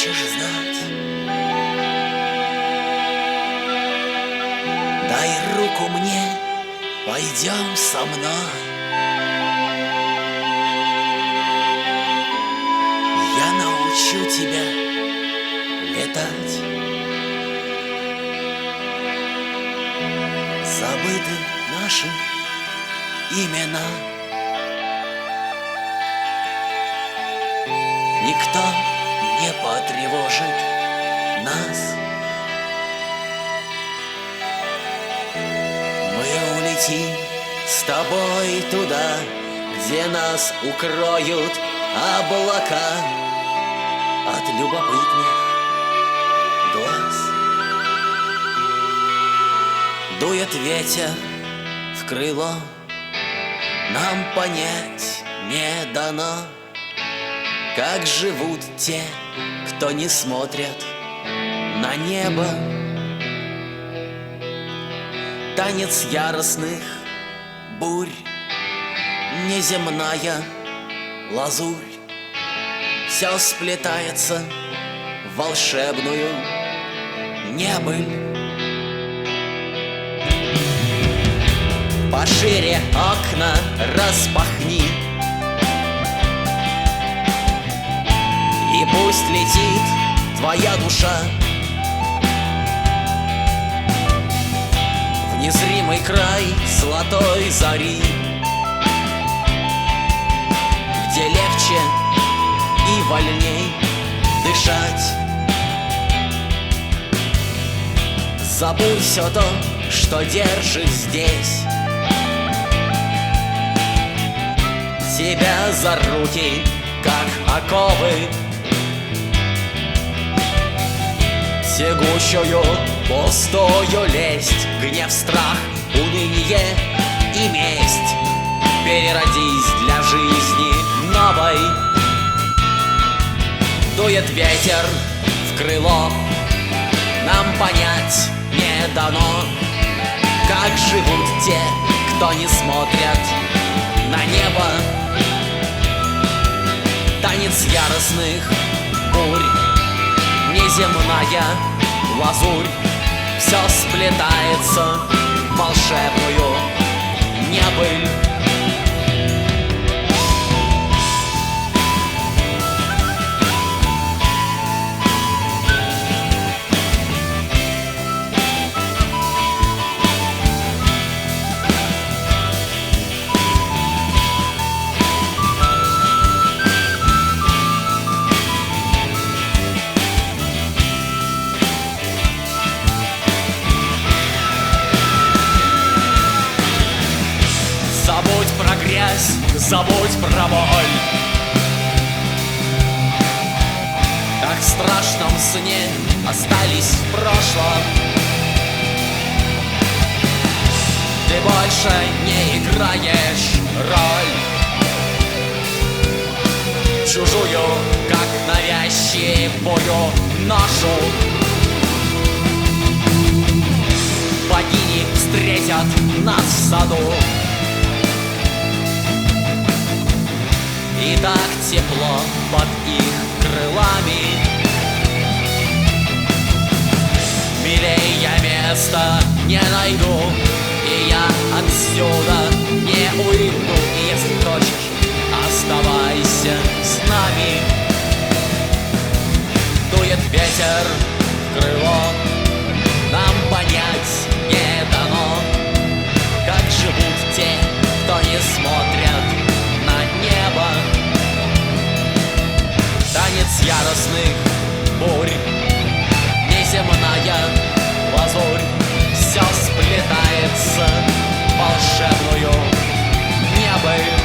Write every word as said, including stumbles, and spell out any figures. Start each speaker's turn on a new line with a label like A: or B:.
A: хочешь знать? Дай руку мне, пойдем со мной. Я научу тебя летать. Забыты наши имена. Никто не потревожит нас. Мы улетим с тобой туда, где нас укроют облака от любопытных глаз. Дует ветер в крыло, нам понять не дано, как живут те, кто не смотрят на небо. Танец яростных бурь, неземная лазурь, все сплетается в волшебную небыль. Пошире окна распахни, и пусть летит твоя душа в незримый край золотой зари, где легче и вольней дышать. Забудь все то, что держит здесь себя за руки, как оковы, тягущую, пустую лесть, гнев, страх, уныние и месть. Переродись для жизни новой. Дует ветер в крыло, нам понять не дано, как живут те, кто не смотрят на небо. Танец яростных бурь, неземная лазурь, все сплетается в волшебную небыль. Забудь про грязь, забудь про боль, как в страшном сне остались в прошлом. Ты больше не играешь роль чужую, как навязчивую ношу. Богини встретят нас в саду, и так тепло под их крылами. Милей я места не найду, и я отсюда не уйду. И если хочешь, оставайся с нами. Дует ветер в крыло, нам понять не дано, как живут те, кто не смотрят на небо. Танец яростных бурь, неземная лазурь, все сплетается в волшебную небыль.